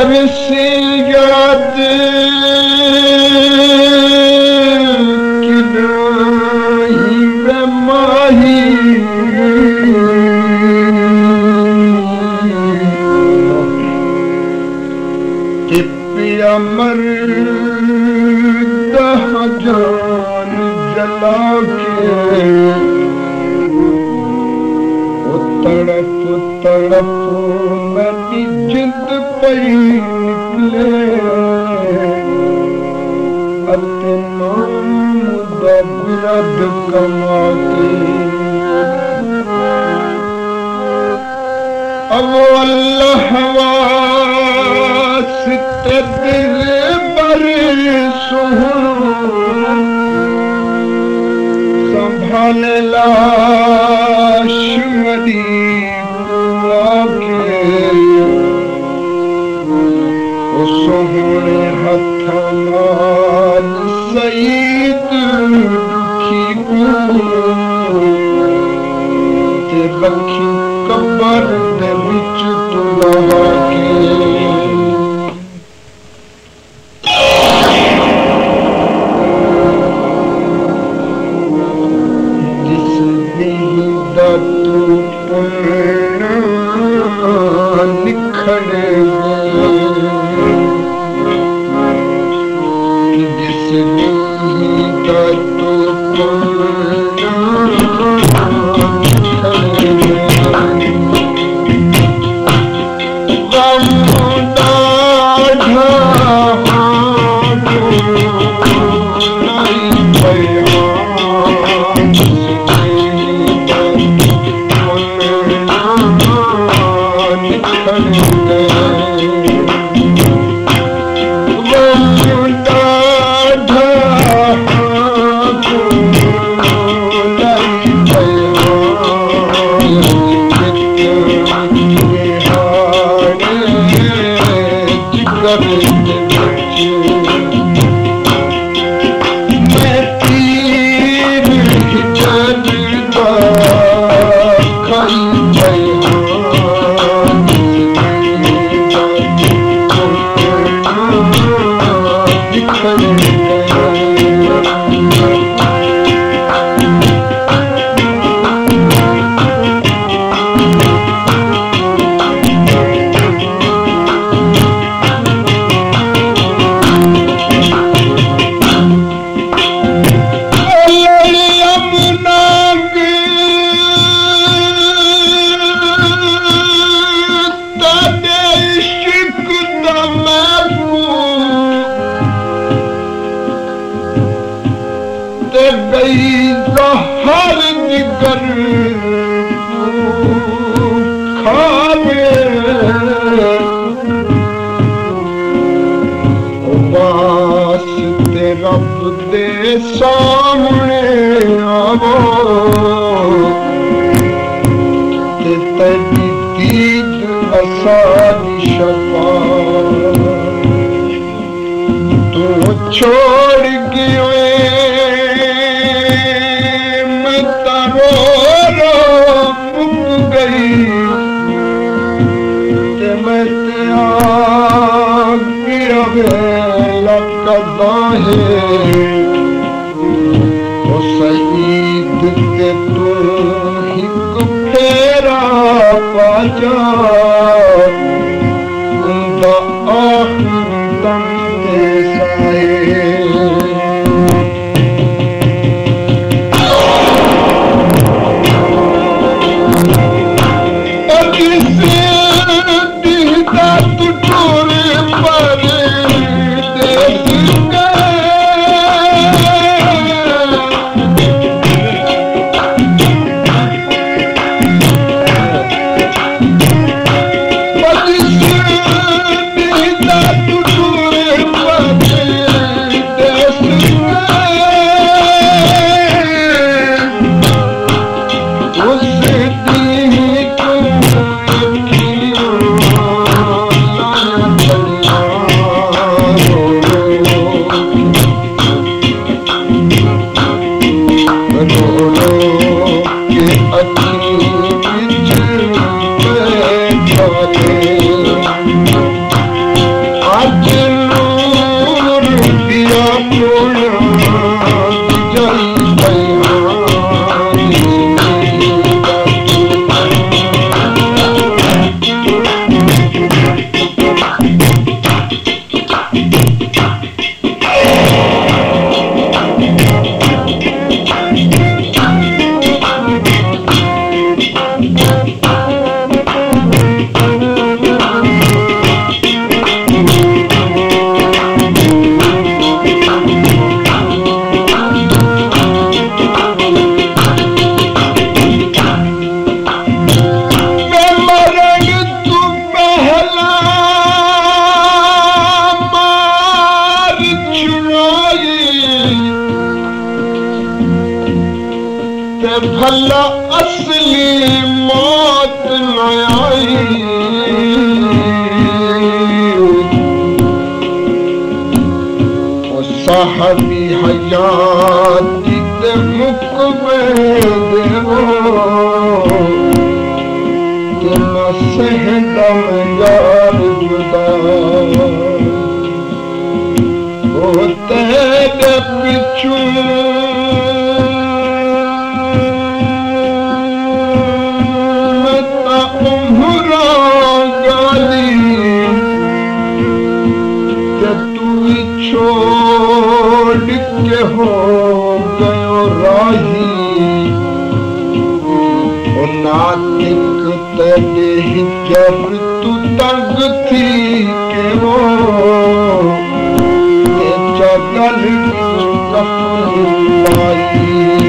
से याद कि नहीं बेमाही कि पिया मरदा जान जला के तड़प मेरी जिंद पई निकले अपने नाम दा बिरद कमा के अब अल्लाह वास्ते दिल बरे संभाल लाश मरी सोहने हथ नाल सईद दुखी ते रखी कबर दे विच तुला के जिस दी दा तू पुन्ना निखड़े रब दे सामने आवो ते तेरी दीद असानी शफाअत तू छोड़ गयो मैं तारो रो मुक गई ते मैं त्याग गिरवे लकदा है ओ सईद के तू हिक फेरा पाजा उनका आखिर दम दे साए ते भला असली मौत न आई ओ साहबी हयाती ते मुख में देवो ते न सहदा में यार जुदा ओ तेरे पिछू छोड़ के हो गयो राही ओ नातिक तेरे जब तू तंग थी के वो ते चगल कपन पाई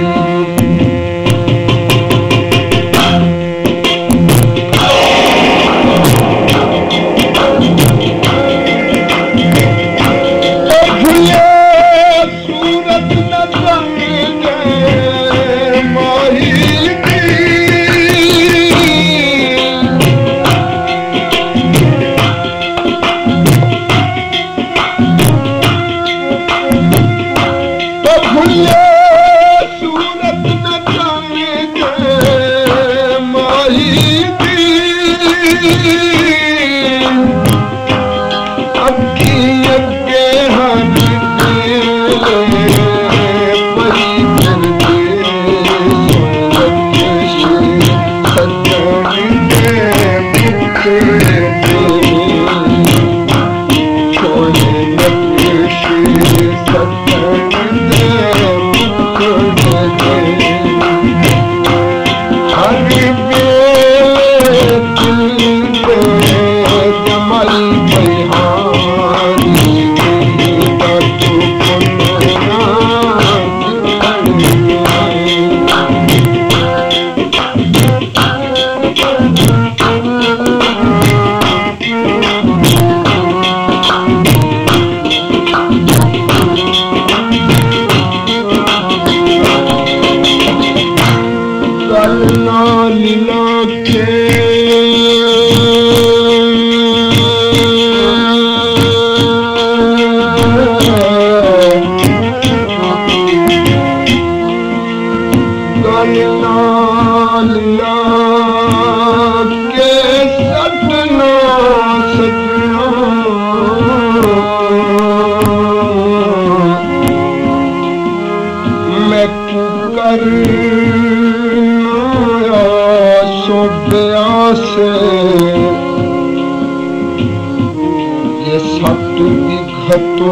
ये सत घतो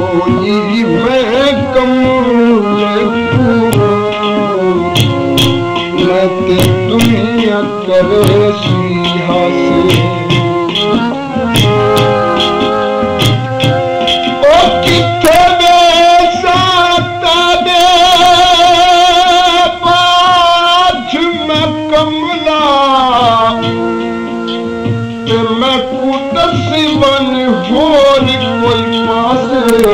मैं कम मैं ते दुनिया करे सिहा से ओ किथे बेसाता दे पाछ मैं कमला ते मैं कुदसी बन होर कोई पास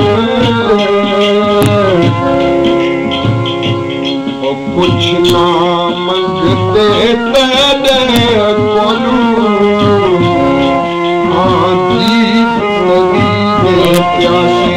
ओ कुछ ना मंगते तेरे कोलू आजी जिंदगी में प्यासे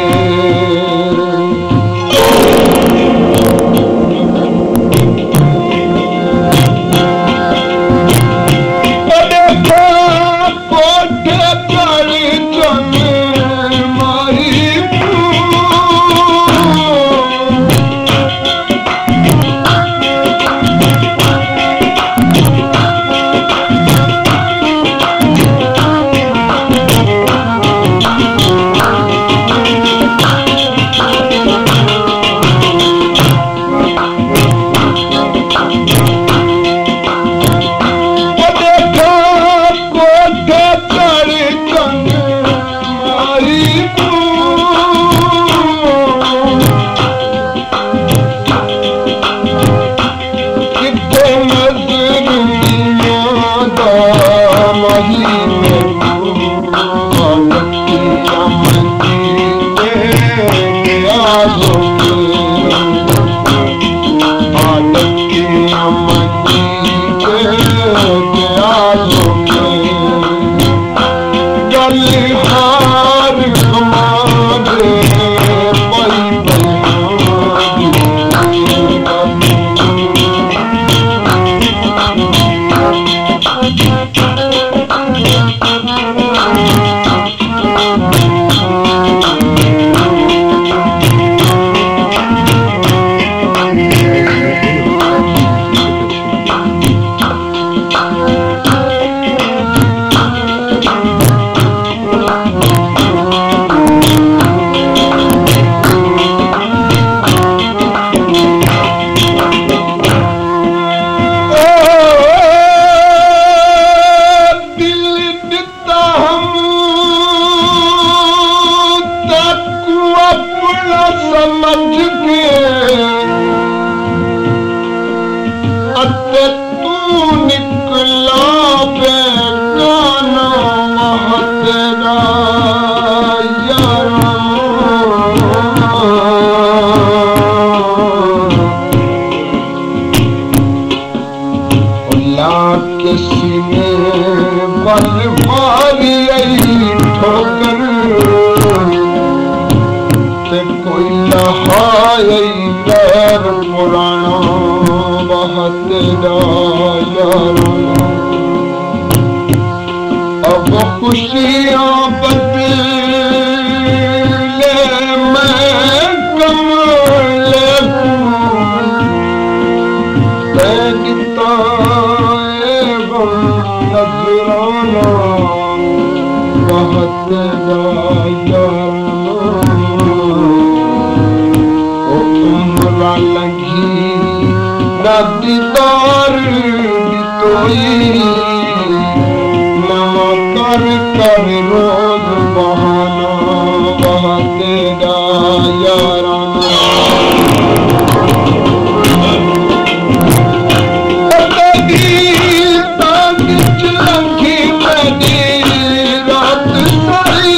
खुशियां बदले मैं कमले देखता नजराना बहुत उम्र लगी न दीदार तोई कर रोज बहाना बहतेगा याराना लंघी मेरी रात सारी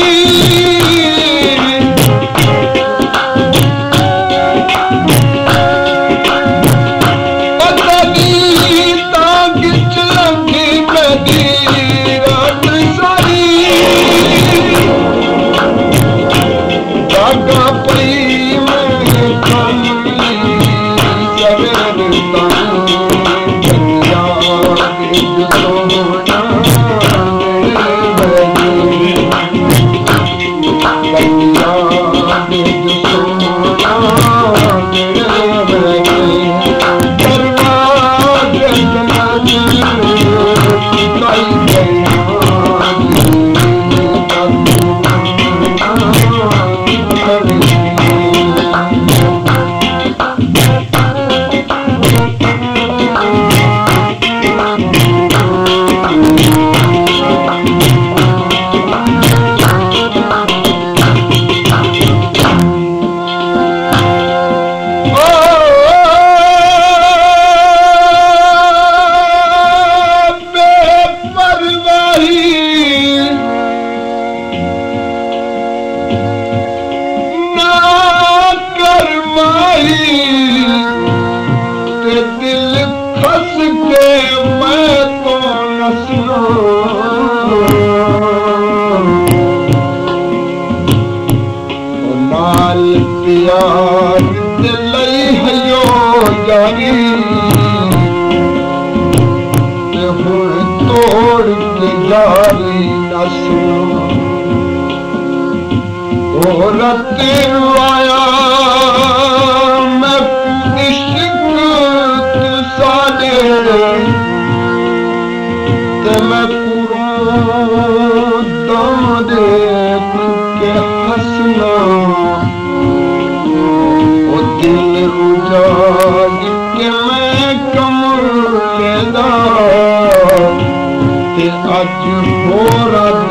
प्यार दिलई हयो जानी ते हुण तोड़ के जारी नसना ओ रते आया मैं इश्क सादे ते मैं पूरा दादे के हसना कि मैं कमर लेदा ते अज होरा